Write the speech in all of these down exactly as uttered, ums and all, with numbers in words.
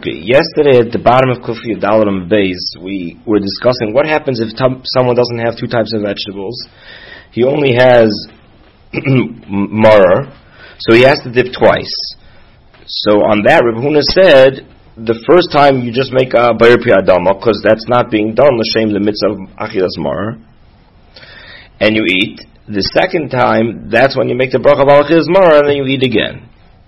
Okay, yesterday at the bottom of Kufi Dalam base, we were discussing what happens if t- someone doesn't have two types of vegetables. He only has maror, so he has to dip twice. So on that, Reb Huna said, the first time you just make a bayir pi adama, because that's not being done, l'shem the mitzvah of achilas maror, and you eat. The second time, that's when you make the bracha of achilas maror, and then you eat again.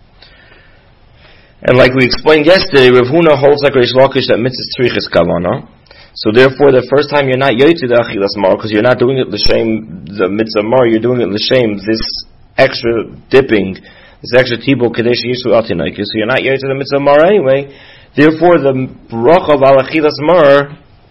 And like we explained yesterday, Rav Huna holds like Reish Lakish that mitzvah tzrichas kavana. So therefore, the first time you're not yoytze the achilas mar, because you're not doing it l'shem the mitzvah mar, you're doing it l'shem this extra dipping, this extra tibul kadesh yishu atinaikis. So you're not yoytze the mitzvah mar anyway. Therefore, the bracha of al achilas mar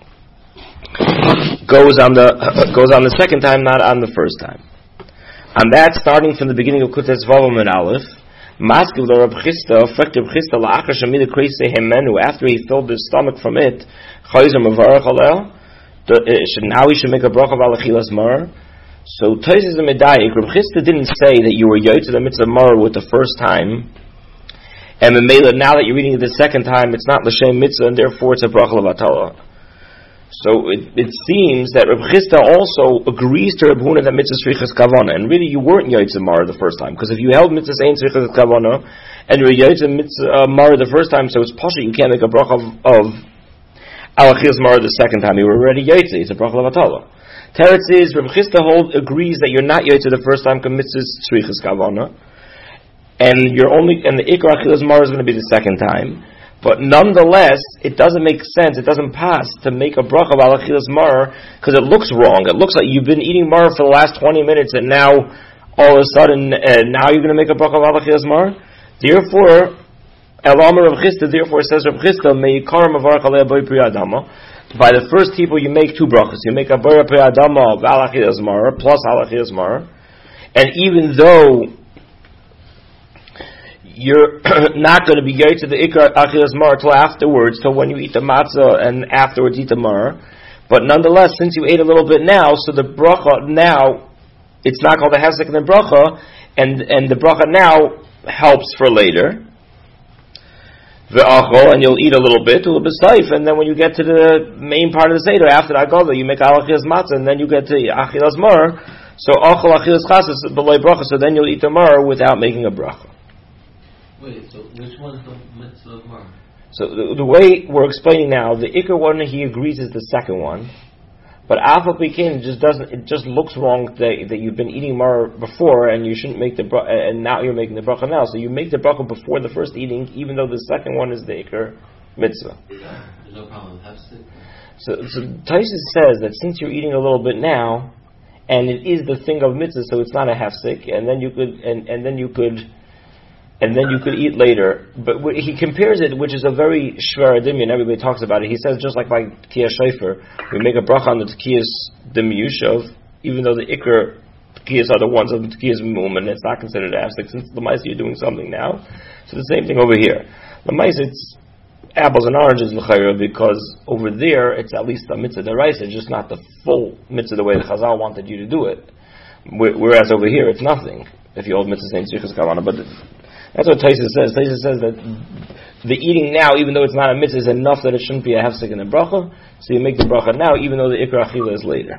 goes on the uh, goes on the second time, not on the first time. On that, starting from the beginning of Kutes Vavam and Aleph. Maskiv the Reb Chisda, effective Chisda la'achar shamida kreisei hemenu, after he filled his stomach from it, chayzer mevarach alel, now he should make a bracha of alachilas mar. So Tosfos and Medayik, Reb Chisda didn't say that you were yoytze the mitzvah mar with the first time, and now that you're reading it the second time, it's not l'shem mitzvah, and therefore it's a bracha levatala. So it, it seems that Reb Chisda also agrees to Reb Huna that mitzvah tzrichas kavana, and really you weren't yoytze mar the first time, because if you held mitzvah ain't tzrichas kavana, and you were yoytze mitzvah mar the first time, so it's pasha you can't make a bracha of, of alachilas mar the second time. You were already yoytze; it's a bracha levatala. Teretz is Reb Chisda hold agrees that you're not yoytze the first time because mitzvah tzrichas kavana, and you're only and the ikar achilas mar is going to be the second time. But nonetheless, it doesn't make sense, it doesn't pass to make a bracha of alachilas mar, because it looks wrong. It looks like you've been eating mar for the last twenty minutes, and now, all of a sudden, uh, now you're going to make a bracha of alachilas mar? Therefore, Elamar Reb Chisda, therefore says Reb Chisda, me'ikar mavarach alei bayir pri adama. By the first people, you make two brachas. You make a bayir pri adama of alachilas mar, plus alachilas mar. And even though you're not going to be yoytze the ikar achilas mar till afterwards, till when you eat the matzah and afterwards eat the mar. But nonetheless, since you ate a little bit now, so the bracha now, it's not called a hefsek in the bracha, and and the bracha now helps for later. Ve'achol, and you'll eat a little bit, a little bit safe, and then when you get to the main part of the seder, after that gola, you make alachilas matzah, and then you get to achilas mar. So achol achilas chasas b'loi bracha, so then you'll eat the mar without making a bracha. Wait, so which one's the mitzvah of mar? So the, the way we're explaining now, the ikar one he agrees is the second one, but alpha pekin just doesn't. It just looks wrong that, that you've been eating mar before and you shouldn't make the bra- and now you're making the bracha now. So you make the bracha before the first eating, even though the second one is the ikar mitzvah. There's no problem with hefsek. So so Tosfos says that since you're eating a little bit now, and it is the thing of mitzvah, so it's not a hefsek, and then you could and, and then you could. And then you could eat later. But he compares it, which is a very shver adimyan, everybody talks about it. He says, just like by Tkiyas Shofar, we make a bracha on the Tkiyas Dimiyushov, even though the Iker Tkiyas are the ones of the Tkiyas Mum, and it's not considered afsek, since the Lamaisa you're doing something now. So the same thing over here. Lamaisa, it's apples and oranges, l'chayra, because over there, it's at least a mitzvah deraisa, just not the full mitzvah the way the Chazal wanted you to do it. Whereas over here, it's nothing, if you hold mitzvah saying tzrichas kavana. But the, that's what Tosfos says. Tosfos says that the eating now, even though it's not a mitzvah, is enough that it shouldn't be a hefsek in the bracha. So you make the bracha now, even though the ikar achila is later.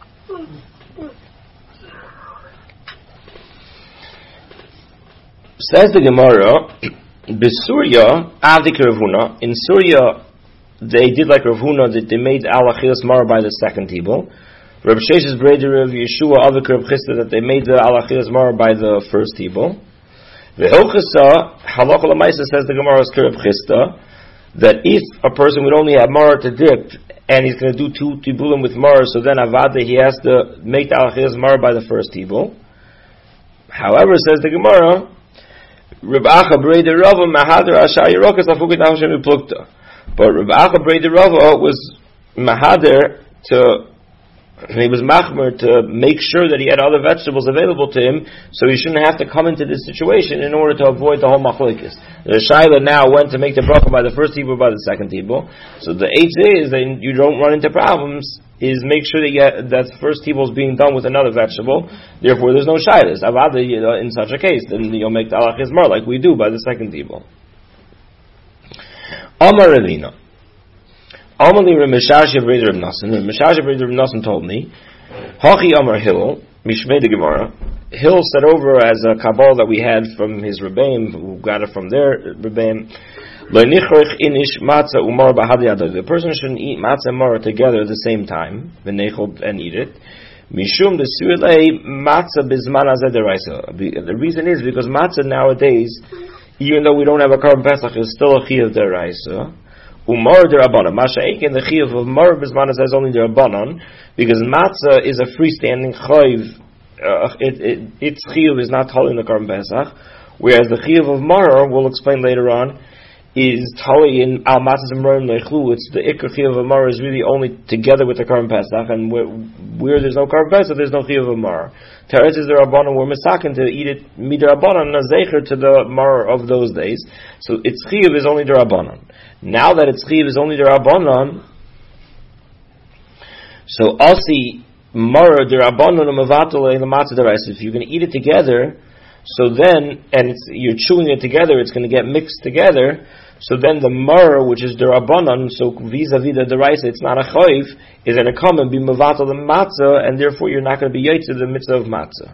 Says the Gemara, B'Surya, Avdik Rav Huna. In Surya, they did like Rav Huna, that they made al achilas mar by the second tibul. Reb Sheshes Breder of Yeshua, Avdik Rav Chisda, that they made the al achilas mar by the first tibul. V'hilchasa, halacha l'maisa, says the Gemara's Reb Chisda, that if a person would only have mar to dip, and he's going to do two tibulim with mar, so then avada he has to make the alachilas mar by the first tibul. However, says the Gemara, Reb Acha Breder Rava Mahader Ashar Yerokas Afukit Nahoshem Uplukta. But Reb Acha Breder Rava was Mahader to, he was machmer to make sure that he had other vegetables available to him, so he shouldn't have to come into this situation in order to avoid the whole machlokes. The Shaila now went to make the bracha by the first tibul, by the second tibul. So the eighth is that you don't run into problems, is make sure that you have, that the first tibul is being done with another vegetable, therefore there's no shaylas. Avada, you know, in such a case, then you'll make the alachilas mar like we do by the second tibul. Amar Ravina. Amali Rameshasha Breder of Nasan. Rameshasha Breder of Nasan told me, Hachi Amar Hill, Mishmei de Gemara. Hill said over as a Kabbalah that we had from his Rebbeim, who got it from their Rebbeim, the person shouldn't eat matzah and maror together at the same time, and eat it. Mishum the matzah bizman hazeh deraisa. The reason is because matzah nowadays, even though we don't have a Karban Pesach, is still a chiyuv deraisa. Umar derabanan. Masha'ik and the chiyuv of maror bizman hazeh is only derabanan, because matzah is a freestanding chayiv. Uh, it, it, its chiyuv is not holding the Karban Pesach, whereas the chiyuv of maror, we'll explain later on, is tali in al matzah zimroim lechlu. It's the ikar chiyuv of maror is really only together with the Karban Pesach, and where, where there's no Karban Pesach, there's no chiyuv of maror. Teretz is the rabbanon, we're misakin to eat it midrabanan nazecher to the maror of those days. So its chiyuv is only the rabbanon. Now that its chiyuv is only the rabbanon, so also maror the rabbanon mavatul in the matzah deraisa. If you're going to eat it together, so then and it's, you're chewing it together, it's going to get mixed together. So then the maror, which is the rabbanon, so vis-a-vis the deraisa, it's not a chayv, is going to come and be mavatul the matzah, and therefore you're not going to be yotze the mitzvah of matzah.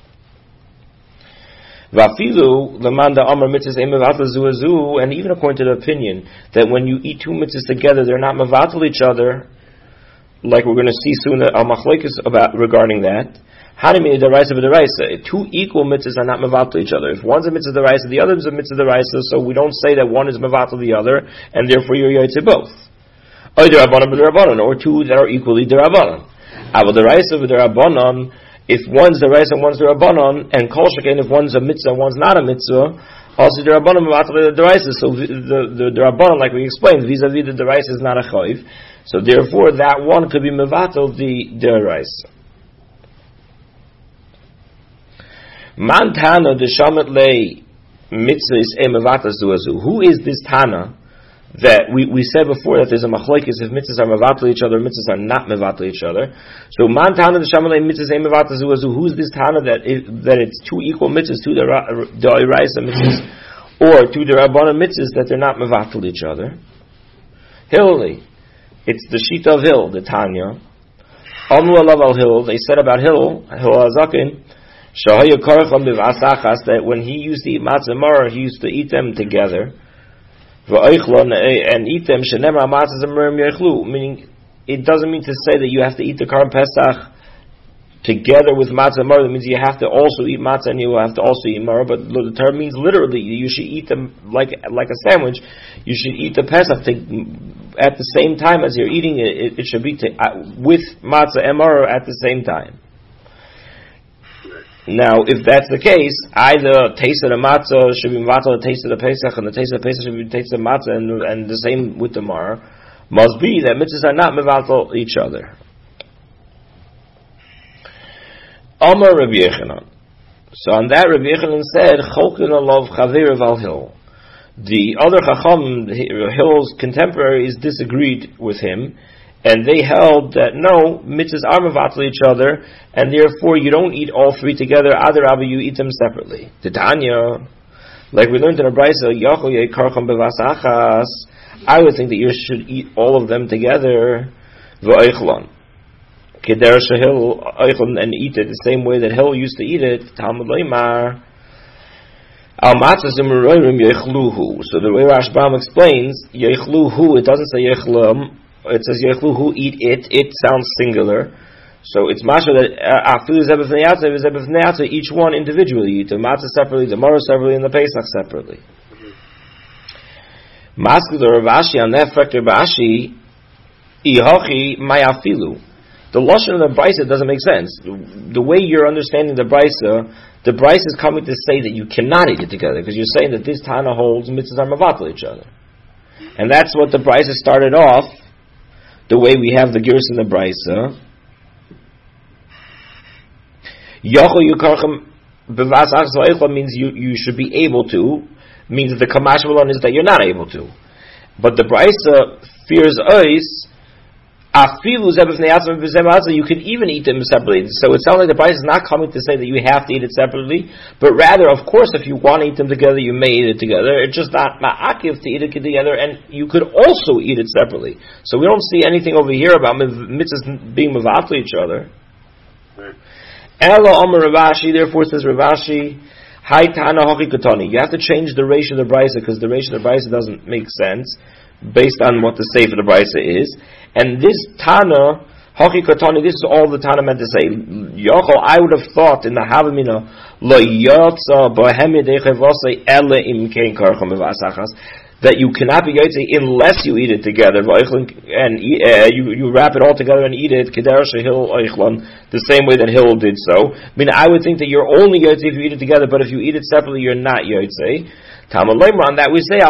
Vafilu lemanda amar mitzvahs ein mavatul zu zu, and even according to the opinion that when you eat two mitzvahs together, they're not mavatul each other, like we're going to see soon al machlokes about regarding that. Hanimi deraisa v'deraisa. Two equal mitzvahs are not mevatel each other. If one's a mitzvah deraisa, the other is a mitzvah deraisa, so we don't say that one is mevatel the other, and therefore you're yotze both. Or derabanan v'derabanan, or two that are equally derabanan. Aval deraisa v'derabanan. If one's deraisa and one's derabanan, and kol shekain if one's a mitzvah and one's not a mitzvah, also derabanan mevatel the deraisa. So the the derabanan, like we explained, vis-a-vis the deraisa is not a chayiv. So therefore, that one could be mevatel the deraisa. Man Tana the Shamet Lei Mitzvahs Emavatas Zuazu. Who is this Tana that we, we said before that there's a machlokes if mitzvahs are mevatel each other, mitzvahs are not mevatel each other. So Man Tana the Shamet Lei Mitzvahs Emavatas Zuazu. Who's this Tana that it, that it's two equal mitzvahs, two the Iraisa mitzvahs, or two the Rabbanan mitzvahs that they're not mevatel each other? Hilli. It's the Shita of Hill, the Tanya. Amru alav al Hill. They said about Hill, Hill Hazakin, that when he used to eat matzah and maror, he used to eat them together. And eat them, meaning it doesn't mean to say that you have to eat the Karban Pesach together with matzah and maror. That means you have to also eat matzah and you have to also eat maror. But the term means literally, you should eat them like like a sandwich. You should eat the Pesach to, at the same time as you're eating it. It, it should be to, uh, with matzah and maror at the same time. Now, if that's the case, either taste of the matzah should be matzah, the taste of the Pesach, and the taste of the Pesach should be taste of the matzah, and, and the same with the maror. Must be that mitzvahs are not mevatel each other. Amar Rabbi Yechanan. So on that, Rabbi Yechanan said, Cholkin alav chaver val Hill. The other Chacham, Hill's contemporaries, disagreed with him, and they held that no, mitzvahs are mevatel each other, and therefore you don't eat all three together. Other Rabbi, you eat them separately. Titania, like we learned in the Brisa, Yachol yekarcham bevasachas. I would think that you should eat all of them together. V'oichlon, keder shehil oichlon, and eat it the same way that Hill used to eat it. Talmud leimar. Al matzahs imroirim yechluhu. So the way Rashbam explains yechluhu, it doesn't say yechlum. It says yechluhu, eat it. It sounds singular. So it's masha that afilu zebef ne'atza, zebef ne'atza, each one individually. You eat the matzah separately, the maror separately, and the Pesach separately. Masked the Rav Ashi on that factor, Ba'ashi, ihachi mayafilu. The lashon of the brisa doesn't make sense. The way you're understanding the brisa, the brisa is coming to say that you cannot eat it together, because you're saying that this Tana holds mitzvahs are mevatel each other, and that's what the brisa started off. The way we have the girs in the brisa, Yachol yukarchem bevasach zoichla means you, you should be able to, means that the kamash malon is that you're not able to. But the brisa fears ois Afilu zebef ne'atzim v'zematzah, you could even eat them separately. So it sounds like the price is not coming to say that you have to eat it separately, but rather, of course, if you want to eat them together, you may eat it together. It's just not ma'akiv to eat it together, and you could also eat it separately. So we don't see anything over here about mitzvahs being mevatel each other. Ela Omer Ravashi, therefore says Ravashi, Hai Tana Hochi Katani. You have to change the ratio of the brisa because the ratio of the brisa doesn't make sense based on what the seif of the brisa is. And this Tana Hochi Katani, this is all the Tana meant to say. Yochel, I would have thought in the Havamina Lo Yotza Bohemi Dechevosei Ele Im Kein Karcham Bevasachas, that you cannot be yotze unless you eat it together, and uh, you you wrap it all together and eat it, the same way that Hill did so. I mean, I would think that you're only yotze if you eat it together, but if you eat it separately, you're not yotze. On that we say,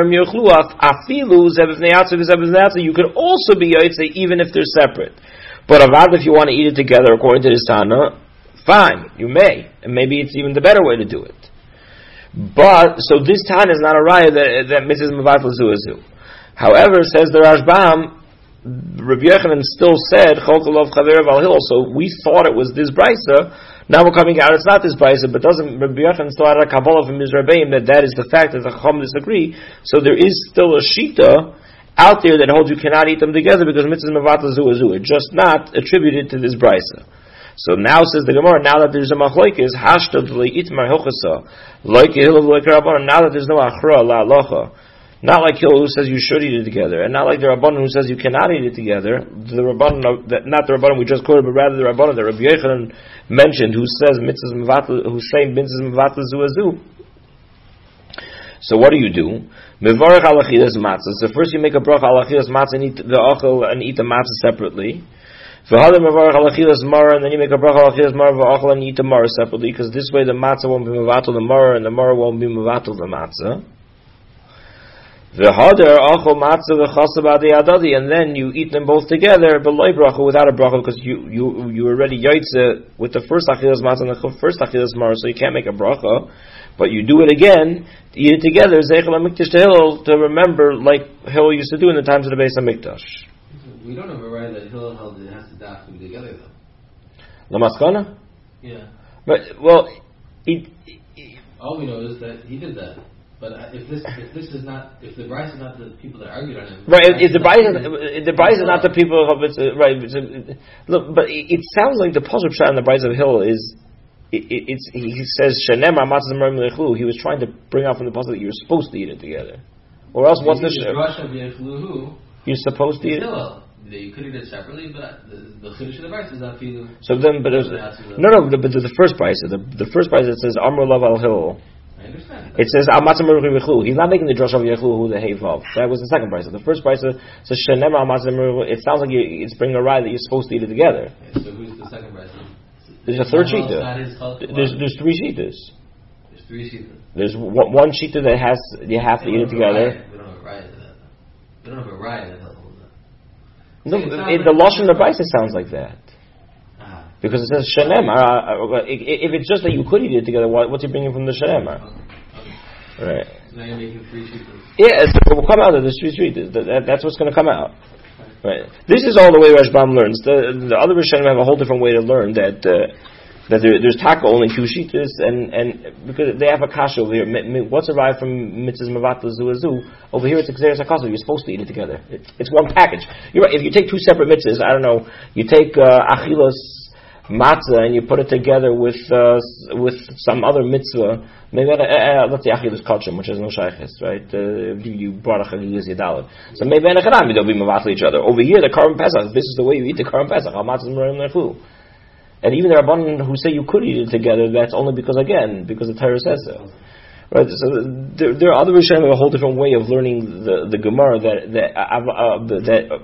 you could also be yotze even if they're separate. But avad, if you want to eat it together, according to this Tana, fine, you may, and maybe it's even the better way to do it. But, so this Tana is not a raya that, that Missus Mevatel Zu Zu. However, says the Rashbam, Rabbi Yochanan still said, Cholkolov Chaver Val Hillel, so we thought it was this brisa, now we're coming out, it's not this brisa, but doesn't, Rabbi Yochanan still had a Kabbalah from Mizrabeim, that that is the fact that the Chacham disagree, so there is still a Shita out there that holds you cannot eat them together because Missus Mevatel Zu Zu. It's just not attributed to this brisa. So now says the Gemara, now that there's a machlokes, hashtag le'itmar hilchasa, like Hillel like Rabbanan, now that there's no achra la'alocha, not like Hillel who says you should eat it together, and not like the Rabbanan who says you cannot eat it together, the Rabbanan, not the Rabbanan we just quoted, but rather the Rabbanan that Rabbi Yochanan mentioned, who says mitzvahs mevatel, who say mitzvahs mevatel zu azu. So what do you do? Mevarach al achilas matzah. So first you make a bracha al achilas matzah and eat the achel and eat the matzah separately. And then you make a bracha al achilas mara and eat the mara separately, because this way the matzah won't be mevatel the mara and the mara won't be mevatel the matzah. And then you eat them both together, but loy bracha, without a bracha, because you you you already yaitze with the first achilas matzah and the first achilas mara, so you can't make a bracha. But you do it again, eat it together, zeichel hamikdash to Hillel, to remember like Hillel used to do in the times of the Beis Hamikdash. We don't have a right that Hillel held it has to daf to be together though. Lamaskana? Yeah. But well, it, it, all we know is that he did that. But if this if this is not if the Bryce is not the people that argued on him, right? If the Bryce is the Bryce is not the people of it's uh, right. It's, uh, look, but it, it sounds like the puzzle shot in the Bryce of Hillel is. It, it, it's, he says Shenemar matzah merim lechlu. He was trying to bring out from the puzzle that you're supposed to eat it together, or else what's the you're supposed to eat it. You could eat it separately, but the, the chiddush of the Bryce is not feeling. So then, but there's, no, no, but the, the first Bryce, the, the first Bryce it says Amr Lav Al Hillel. I understand. It says Amatzah Merim Lechlu. He's not making the drush of Yechlu who the Heivav. That was the second Bryce. The first Bryce says Shenemar Amatzah Merim. It sounds like you, it's bringing a ride that you're supposed to eat it together. Okay, so who's the second Bryce? There's a third shita. There's there's three shitas. There's three shitas. There's one, one shita that has you have to eat it together. We don't have a riot to that. We don't have a riot that holds that. No, it, the lashon of the Brisa sounds like that. Ah. Because it says shenem. Uh, uh, if it's just that you could eat it together, what's he bringing from the shenem? Okay. Okay. Right. So now you're making three shitas. Yeah, so it will come out of the three shitas. That, that's what's going to come out. Right. This is all the way Rashbam learns. The, the other Rishonim have a whole different way to learn that uh, that there, there's taka only two shitas, and, and because they have a kasha over here. What's arrived from mitzvahs mevatel zu azu? Over here it's exeris hakasav. You're supposed to eat it together. It, it's one package. You're right. If you take two separate mitzvahs, I don't know, you take uh, achilas matzah and you put it together with uh, with some other mitzvah. Maybe uh, uh, let's say achilas kachim, which is no shayches, right? Uh, you brought a chagilas yadalit, so maybe enachanami they'll be mevatel each other. Over here, the Karban Pesach, this is the way you eat the Karban Pesach. Al matzah merim lechu. And even the Rabbanan who say you could eat it together, that's only because again because the Torah says so. Right, so there, there are other Rishonim have a whole different way of learning the, the Gemara that that uh, uh, that uh,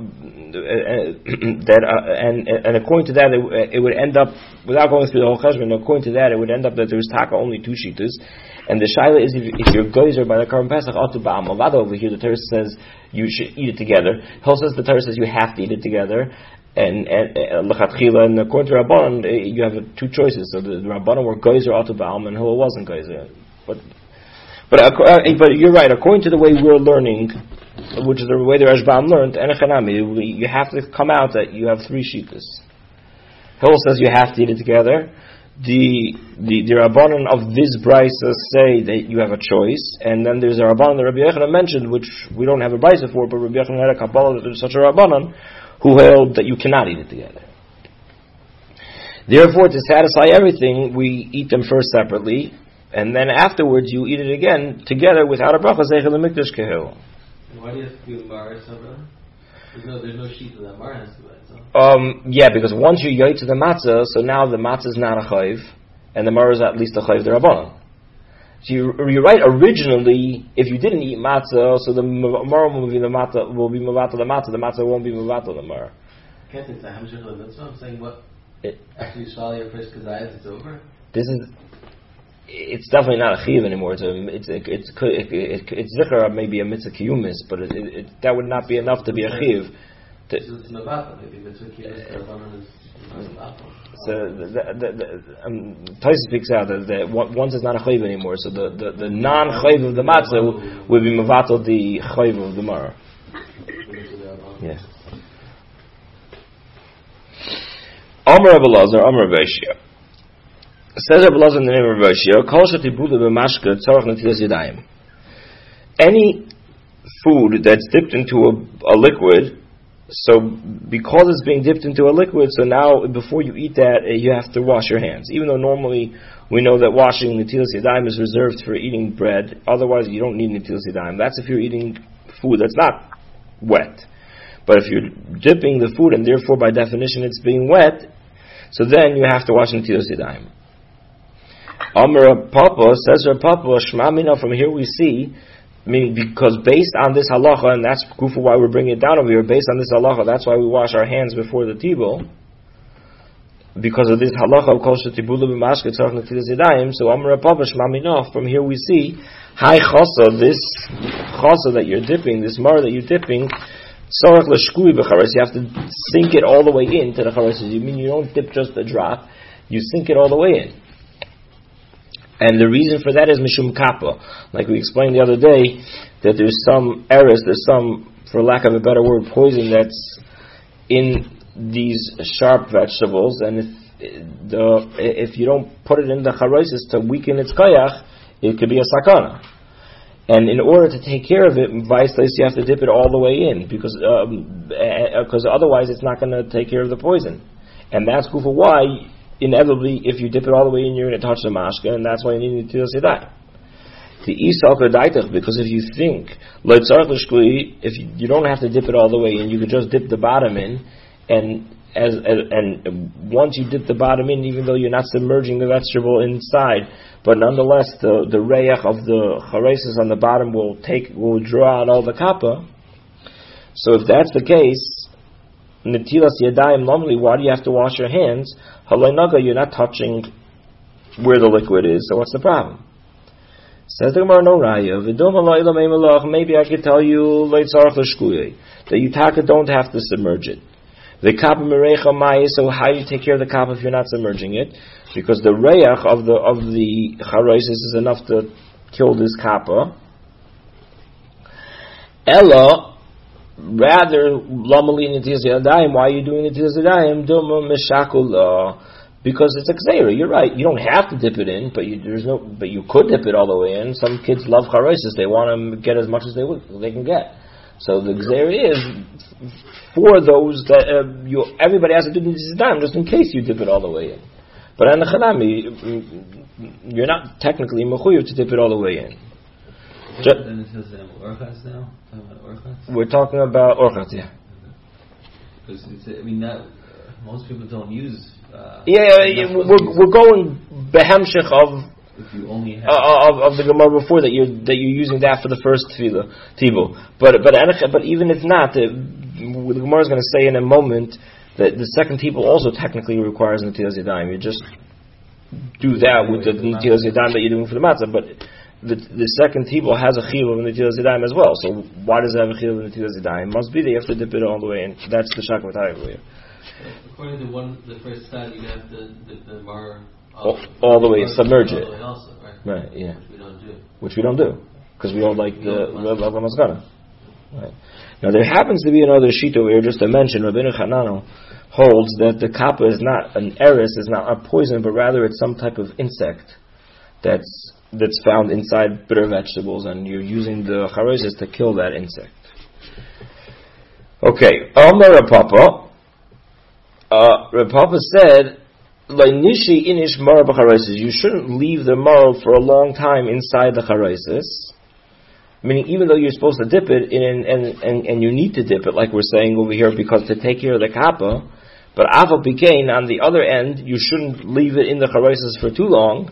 that uh, and and according to that it, it would end up without going through the whole cheshbon. According to that, it would end up that there's taka only two shitas, and the shaila is if, if you're geyser by the Karban Pesach atu ba'am avada over here the Torah says you should eat it together. Hill says the Torah says you have to eat it together. And and lechatchila and according to Rabbanan you have two choices. So the, the Rabbanan were geyser atu ba'am and Hill wasn't geyser, but. But uh, but you're right. According to the way we're learning, which is the way the Rashbam learned, enechanami, you have to come out that you have three shittas. Hill says you have to eat it together. The the the Rabbanan of this brisa say that you have a choice, and then there's a Rabbanan that Rabbi Yochanan mentioned, which we don't have a brisa for, but Rabbi Yochanan had a Kabbalah that there's such a Rabbanan who held that you cannot eat it together. Therefore, to satisfy everything, we eat them first separately, and then afterwards you eat it again together without a bracha. Zeichel Mikdash Kehil. Why do you have to do Mar Sabra? There's no, there's no sheet of that Mar has to do that. So. Um, yeah, because once you yoy to the matzah, so now the matzah is not a chayv, and the Mar is at least a chayv derabbanan. So you, you're right. Originally, if you didn't eat matzah, so the Mar will be the matzah will be mavatal the matzah. The matzah won't be mavatal the Mar. Can't it's a hamshich of the mitzvah. I'm saying what it, after you swallow your first kazayas, it's over. This is. It's definitely not a chiv anymore. It's a, it's a, it's it, it, it's zikr maybe a mitzvah kiyumis, but it, it, it, that would not be enough to be a chiv. So it's mavata, maybe mitzvah kiyumis. So the the, the, the um, Taisa speaks out that, that once it's not a chiv anymore, so the, the, the non chiv of the matzah would be mavatal the chiv of the mar. Yeah. Amar Rabbi Lazar, Amar Rabbi Shia. Says Rabbi Lazar in the name of Rabbi Shia, Kol shetibulu b'mashka tzarach netilas yadayim. Any food that's dipped into a, a liquid, so because it's being dipped into a liquid, so now before you eat that, you have to wash your hands. Even though normally we know that washing netilas yadayim is reserved for eating bread, otherwise you don't need netilas yadayim. That's if you're eating food that's not wet. But if you're dipping the food and therefore by definition it's being wet, so then you have to wash netilas yadayim. Amar Papa says Rav Papa Shema Mina. From here we see, meaning because based on this halacha, and that's proof of why we're bringing it down over here. Based on this halacha, that's why we wash our hands before the tibul. Because of this halacha of kol shetibulu b'mashke tzarach netilas yadayim. So Amar Papa Shema Mina. From here we see, hi chasa, this chasa that you're dipping, this mar that you're dipping. Sorach l'shkui b'charos. You have to sink it all the way into the charos. You mean you don't dip just a drop, you sink it all the way in. And the reason for that is mishum kappa. Like we explained the other day, that there's some eris, there's some, for lack of a better word, poison that's in these sharp vegetables, and if the if you don't put it in the charosis to weaken its koyach, it could be a sakana. And in order to take care of it, vice versa, you have to dip it all the way in, because um, because otherwise it's not going to take care of the poison. And that's for why, inevitably, if you dip it all the way in, you're going to touch the mashka, and that's why you need to say the isal daitach, because if you think if you, you don't have to dip it all the way in, you could just dip the bottom in, and as, as and once you dip the bottom in, even though you're not submerging the vegetable inside, but nonetheless the the reyach of the charesis on the bottom will take will draw out all the kappa. So if that's the case, netilas yadayim normally, why do you have to wash your hands? Halainaga, you're not touching where the liquid is, so what's the problem? Says the Gemara, no raya. Maybe I could tell you that you taka don't have to submerge it. The kappa merecha mai. So how do you take care of the kappa if you're not submerging it? Because the reyach of the of the charosis is enough to kill this kappa. Ella, rather, lamali netilas yadayim. Why are you doing netilas yadayim? Duma meshakula. Because it's a gzeira. You're right. You don't have to dip it in, but you, there's no. But you could dip it all the way in. Some kids love charosis. They want to get as much as they they can get. So the gzeira is for those that uh, you. Everybody has to do netilas yadayim just in case you dip it all the way in. But on the chanami, you're not technically mechuyev to dip it all the way in. We're talking about orchat, yeah. Because I mean, that, most people don't use. Uh, yeah, yeah, yeah we're we're going behemshich of if you only have uh, of, of the Gemara before that you're that you're using that for the first tefillah tibul. But but but even if not, the, the Gemara is going to say in a moment that the second tibul also technically requires netilas yadayim. You just do that with the netilas yadayim that you're doing for the matzah, but the the second tibul has a chiyuv of netilas yadayim as well. So why does it have a chiyuv of netilas yadayim? Must be that you have to dip it all the way in. That's the shakvatayim for you. According to one, the first side, you have to dip the mar all, all the way, submerge it. Also, right? Right, yeah. Which we don't do. Which we don't do because we don't like the love maskana. Right. Now there happens to be another sheet over here, just to mention, Rabbeinu Chananel holds that the kappa is not an eris, is not a poison, but rather it's some type of insect that's that's found inside bitter vegetables, and you're using the charosis to kill that insect. Okay, Amar Rav Papa, uh, Rav Papa said, "Nishi inish mara b'charosis." You shouldn't leave the mara for a long time inside the charosis. Meaning, even though you're supposed to dip it in, and, and and you need to dip it, like we're saying over here, because to take care of the kappa. But aval pikein, on the other end, you shouldn't leave it in the charosis for too long.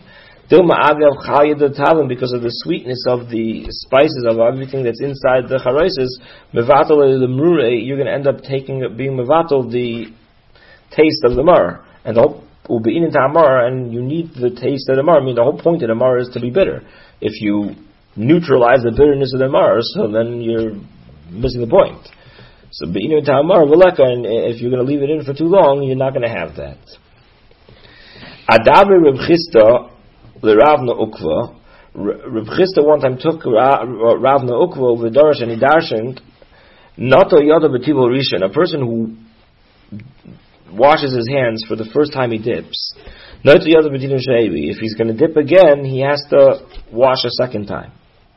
Because of the sweetness of the spices of everything that's inside the charosis, mevatel the mure, you're going to end up taking being mevatel the taste of the mar, and the whole ubein into amar, and you need the taste of the mar. I mean, the whole point of the mar is to be bitter. If you neutralize the bitterness of the mar, so then you're missing the point. So be'inu into amar v'leka, and if you're going to leave it in for too long, you're not going to have that. Adaber Reb Chisda l'Ravna Ukva. Reb Chisda one time took Ravna Ukva v'darash and he darshened nato yada b'tibul rishon, a person who washes his hands for the first time he dips. Nato yada b'tibul sheibi. If he's going to dip again, he has to wash a second time.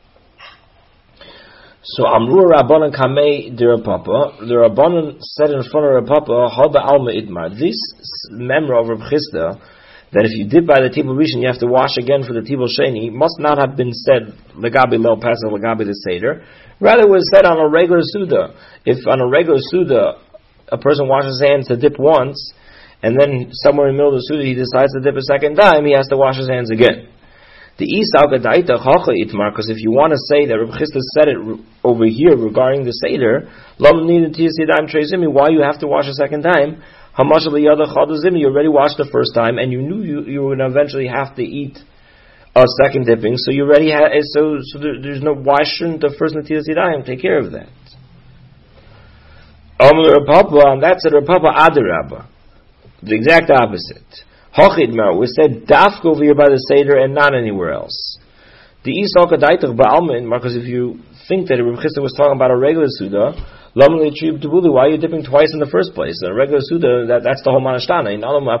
So Amru Rabbanan Kamei de Rav Papa, the Rabbanan said in front of Rav Papa, Haba Alma Idmar. This memra of Reb Chisda, that if you dip by the Tibul Rishon, you have to wash again for the Tibul Sheni, must not have been said Legabi Leil Pesach, Legabi the Seder. Rather, it was said on a regular Suda. If on a regular Suda, a person washes his hands to dip once, and then somewhere in the middle of the Suda he decides to dip a second time, he has to wash his hands again. The Isal Gadaita Chacha Itmar, because if you want to say that Reb Chisda said it over here regarding the Seder, Lam Nidin Tiyas Yadayim Trezimi, why you have to wash a second time? Hamash Aliyada Chadazimi, you already washed the first time, and you knew you, you were going to eventually have to eat a second dipping, so you already had, so, so there, there's no, why shouldn't the first Nitiyas Yadayim take care of that? Amar Rav Papa, and that's a Rav Papa Adarabba, the exact opposite. Hachidmar, we said dafka over here by the Seder and not anywhere else. The Isal Kadaitach Ba'alma, because if you think that Reb Chisda was talking about a regular Suda, why are you dipping twice in the first place? A regular Suda, that, that's the whole Manashtana.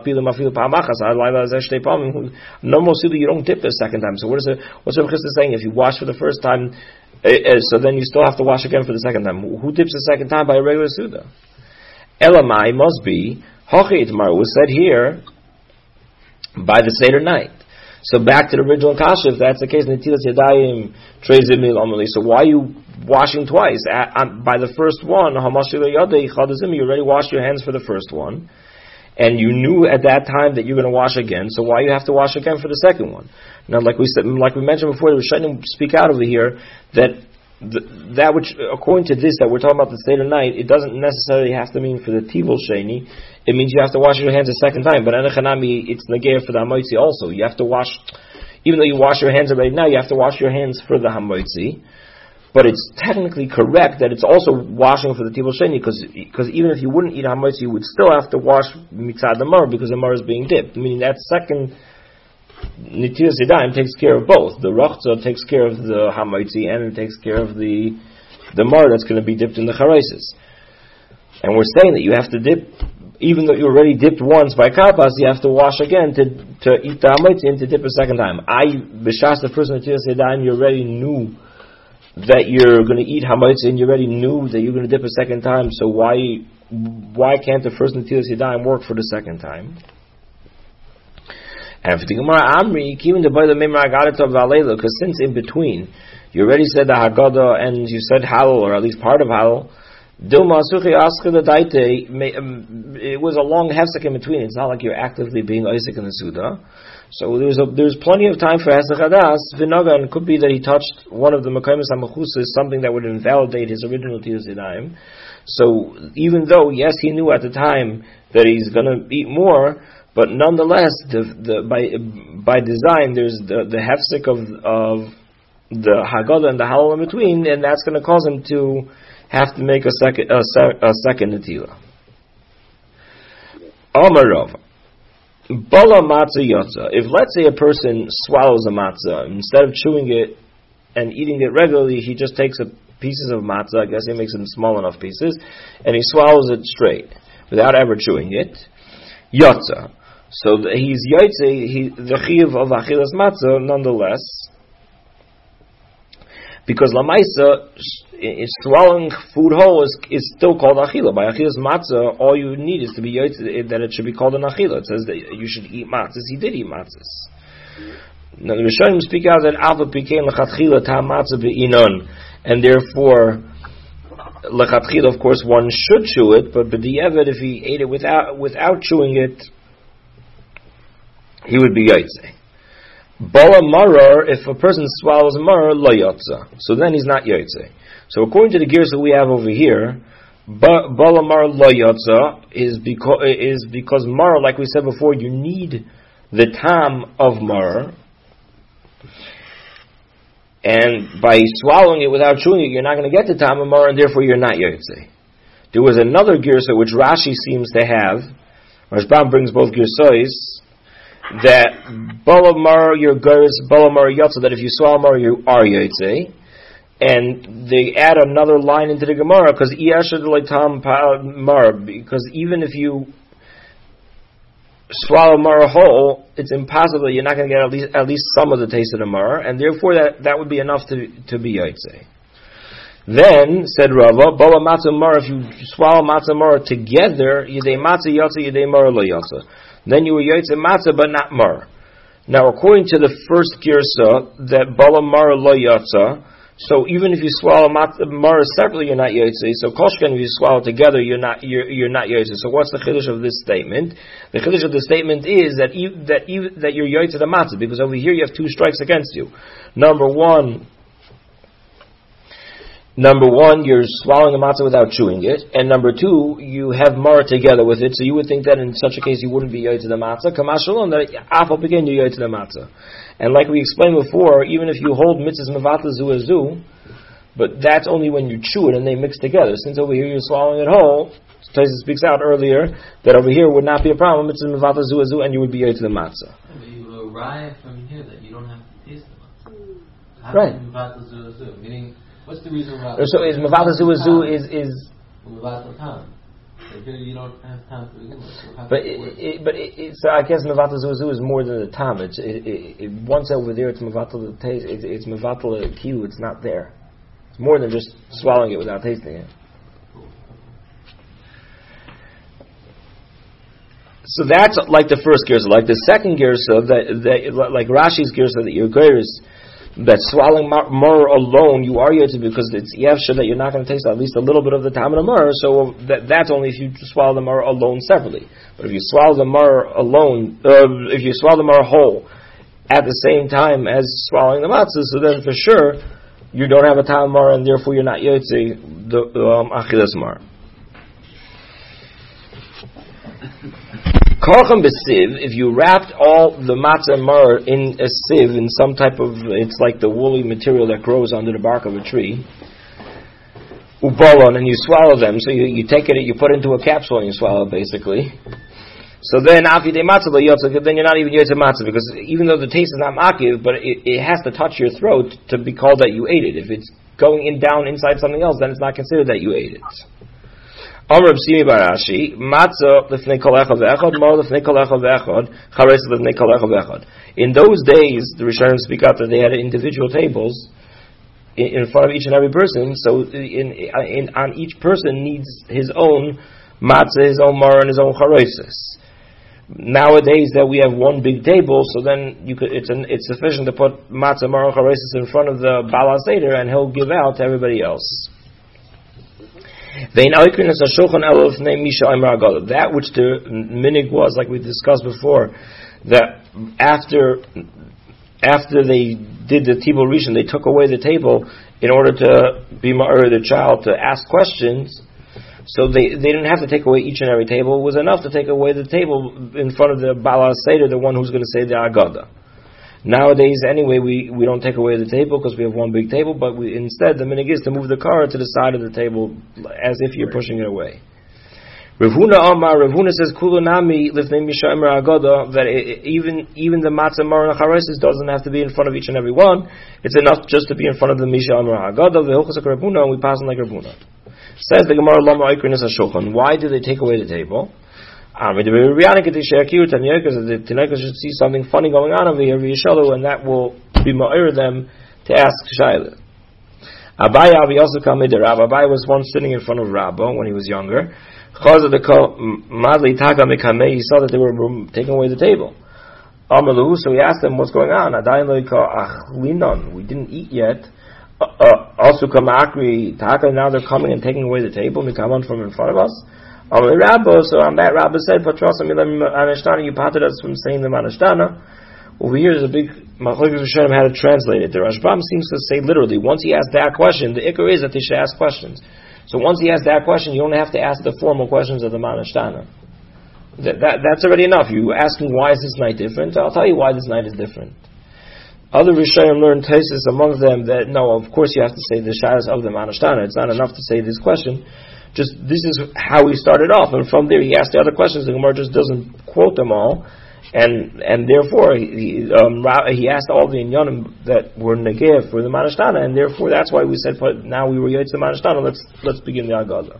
No more Suda, you don't dip the second time. So what is it, what's Reb Chisda saying? If you wash for the first time, uh, uh, so then you still have to wash again for the second time. Who dips the second time by a regular Suda? Elamai must be, Hachidmar was said here, by the Seder night. So back to the original kasha, if that's the case, Netilas Yadayim Trezimil Amali. So why are you washing twice? At, at, by the first one, Hamashila Yadai Chadazim, you already washed your hands for the first one, and you knew at that time that you're going to wash again. So why you have to wash again for the second one? Now, like we said, like we mentioned before, the Rishonim speak out over here that the, that which, according to this that we're talking about the Seder night, it doesn't necessarily have to mean for the Tivul Sheni. It means you have to wash your hands a second time. But Anachanami, it's Nageir for the Hamoitzi also. You have to wash, even though you wash your hands already now, you have to wash your hands for the Hamoitzi. But it's technically correct that it's also washing for the Tivul Sheni, because even if you wouldn't eat Hamoitzi, you would still have to wash Mitzad the Mar, because the Mar is being dipped. Meaning that second Nitilas Yadayim takes care of both. The Rachza takes care of the Hamoitzi, and it takes care of the the Mar that's going to be dipped in the Charosis. And we're saying that you have to dip, even though you already dipped once by Karpas, you have to wash again to, to eat the Hamoitzi and to dip a second time. I, B'shas the first Nitilas Yadayim, you already knew that you're going to eat Hamoitzi, and you already knew that you're going to dip a second time, so why why can't the first Nitilas Yadayim work for the second time? And for the Gemara Amri, even the boy the Memra Agadat of Valela, because since in between you already said the Haggadah and you said Halal, or at least part of Halal, Dilma Suchi Aska the Daite, it was a long hefsek in between. It's not like you're actively being Isaac in the Suda. So there's a, there's plenty of time for Hesach Hadas. Vinaga, and it could be that he touched one of the Mekayim Samachusas, something that would invalidate his original Tiyus Yadayim. So even though, yes, he knew at the time that he's going to eat more, but nonetheless, the, the, by by design, there's the, the hefsek of of the Haggadah and the Halal in between, and that's going to cause him to have to make a second a, a second Natila. Amarov. Bala matzah yotza. If let's say a person swallows a matzah, instead of chewing it and eating it regularly, he just takes a pieces of matzah. I guess he makes them small enough pieces, and he swallows it straight without ever chewing it. Yotza. So the, he's yotze. He the chiyuv of achilas matzah nonetheless, because lamaisa is swallowing food whole is, is still called achila. By achilas matzah, all you need is to be yotze, that it should be called an achila. It says that you should eat matzahs. He did eat matzahs. Now the Rishonim speak out that Alva became lechatchila tam matzah be'inon, and therefore lechatchila, of course, one should chew it, but b'di'evet, if he ate it without without chewing it, he would be yotze. Bala marar, if a person swallows a marar, lo yotza, so then he's not yotze. So according to the gears that we have over here, ba, bala marar lo yotza is because is because marar, like we said before, you need the tam of marar. And by swallowing it without chewing it, you're not going to get the tam of marar, and therefore you're not yotze. There was another girsa which Rashi seems to have. Rashbam brings both girsois, that balamar your girs balamar yotze, that if you swallow mar you are yotze, and they add another line into the Gemara because tam mar, because even if you swallow mar whole, it's impossible. You're not going to get at least at least some of the taste of the mar, and therefore that, that would be enough to to be yotze. Then said Rava, bala matzah mar, if you swallow matzah mar together, yedei matzah yotze, yedei mar lo yotze, then you were yotze matzah but not mar. Now according to the first girsa, that bala mar lo yotze, so even if you swallow matzah mar separately, you're not yotze. So koshkan, if you swallow together, you're not you're, you're not yotze. So what's the chiddush of this statement? The chiddush of the statement is that you, that you, that you're yotze the matzah, because over here you have two strikes against you. Number one. Number one, you're swallowing the matzah without chewing it, and number two, you have mar together with it, so you would think that in such a case you wouldn't be yotze the matzah. Kamashalom, that afal begin you yotze the matzah. And like we explained before, even if you hold mitzvahs mevatel zu azu, but that's only when you chew it and they mix together. Since over here you're swallowing it whole, Tosfos speaks out earlier that over here would not be a problem, mitzvahs mevatel zu azu, and you would be yotze the matzah. Yeah, but you arrive from here that you don't have to taste the matzah. How right. Mevatel zu azu, meaning. What's the reason why? So is mevatel zu azu is is. Mevatel tam. Here you don't have time to begin with. So but it, it, but it, it, so I guess mevatel zu azu is more than the tam. It's it, it, it, once over there, it's mevatel the taste. It, it's mevatel the kiu. It's not there. It's more than just swallowing it without tasting it. So that's like the first girsa. Like the second girsa, that, that like Rashi's girsa, that your girs, that swallowing mar, mar alone, you are yotze because it's yevsha that you're not going to taste at least a little bit of the tam of the mar. So that, that's only if you swallow the mar alone separately. But if you swallow the mar alone, uh, if you swallow the mar whole at the same time as swallowing the matzah, so then for sure you don't have a tam mar, and therefore you're not yotze the um, achilas mar. Korchem b'siv, if you wrapped all the matzah and mar in a sieve, in some type of, it's like the woolly material that grows under the bark of a tree, ubolon, and you swallow them, so you, you take it, you put it into a capsule and you swallow it basically. So then, afide matzah lo then you're not even yotze matzah, because even though the taste is not makiv, but it, it has to touch your throat to be called that you ate it. If it's going in down inside something else, then it's not considered that you ate it. Amr B'Simi Barashi, matzah l'fnei kol echad ve'echad, mar l'fnei kol echad ve'echad, chares l'fnei kol echad ve'echad. In those days, the Rishonim speak out that they had individual tables in, in front of each and every person, so in, in, on each person needs his own matzah, his own mar, and his own charesis. Nowadays that we have one big table, so then you could, it's an, it's sufficient to put matzah, mar, and charesis in front of the Baal HaSeder, and he'll give out to everybody else. That which the minig was, like we discussed before, that after after they did the tibul rishon, they took away the table in order to be ma'or the child to ask questions. So they, they didn't have to take away each and every table. It was enough to take away the table in front of the Baal HaSeder, the one who's going to say the Agada. Nowadays, anyway, we, we don't take away the table because we have one big table, but we, instead the minig is to move the car to the side of the table as if you're pushing it away. Rav Huna Amar, Rav Huna says, Kulu Nami Lifnei Misha Emer Agada, that it, even even the Matzah Mar and Charesis doesn't have to be in front of each and every one. It's enough just to be in front of the Misha Emer Agada, the Hilchos Rav Huna, and we pass on like Rav Huna. Says the Gemara, Lama Oikrinis HaShulchan. Why did they take away the table? Um, because the Tinakas should see something funny going on over here, and that will be ma'ir them to ask Shaila. Abaye Avi also came to Rabbi. Abaye was once sitting in front of Rabbi when he was younger. He saw that they were taking away the table. So he asked them, what's going on? We didn't eat yet. Also, now they're coming and taking away the table. They come on from in front of us. So on that, Rabbi said, you parted us from saying the Manashtana. Over here is a big Machlokes Rishonim how to translate it. The Rashbam seems to say literally, once he asked that question, the ikar is that they should ask questions. So once he asked that question, you don't have to ask the formal questions of the Manashtana. That, that, that's already enough. You asking why is this night different? I'll tell you why this night is different. Other Rishonim learned Taisus among them that no, of course you have to say the Shayas of the Manashtana. It's not enough to say this question. Just this is how he started off, and from there he asked the other questions. The Gemara just doesn't quote them all. And and therefore he um, he asked all the inyanim that were negev for the Manashtana, and therefore that's why we said now we were yotze the Manashtana. Let's let's begin the Agada.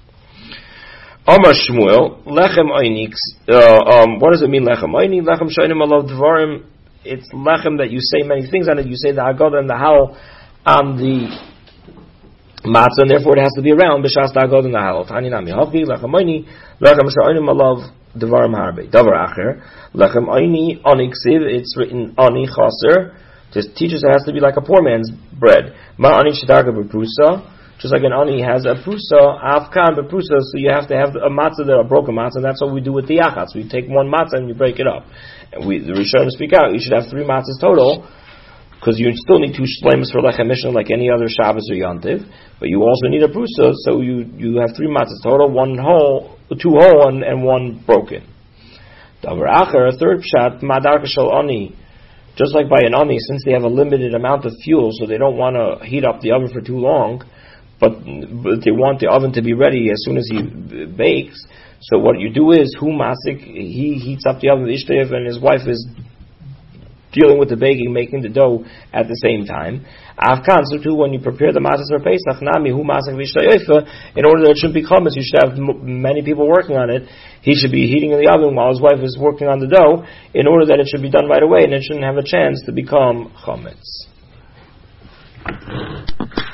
Amar Shmuel lechem oini. Um, what does it mean lechem oini? Lechem shoynim alav dvarim. It's lechem that you say many things on it. You say the Agada and the Hal on the matzah, and therefore it has to be around b'shas the Agada and the Hal. Tani nami havgi lechem oini lechem shoynim alav. Devarim harbe. Davar acher lechem oini oni ksiv. It's written oni chaser. Just teaches it has to be like a poor man's bread. Ma oni shedarga beprusa. Just like an oni has a prusa, afkan beprusa. So you have to have a matzah there, a broken matzah. And that's what we do with the yachatz. We take one matzah and you break it up. And we the Rishonim speak out. You should have three matzahs total, because you still need two shleimus for lechem mishnah like any other Shabbos or Yontiv. But you also need a prusa, so you you have three matzahs total, one whole. Two whole and, and one broken. Davar acher, a third pshat, madarka shel ani. Just like by an ani, since they have a limited amount of fuel, so they don't want to heat up the oven for too long, but, but they want the oven to be ready as soon as he bakes. So what you do is, hu masik, he heats up the oven with ishtev, and his wife is dealing with the baking, making the dough at the same time. Afkan, so too, when you prepare the matzahs for Pesach, nami hu masak v'ishtayofa, in order that it shouldn't be chametz, you should have m- many people working on it. He should be heating in the oven while his wife is working on the dough, in order that it should be done right away, and it shouldn't have a chance to become chametz.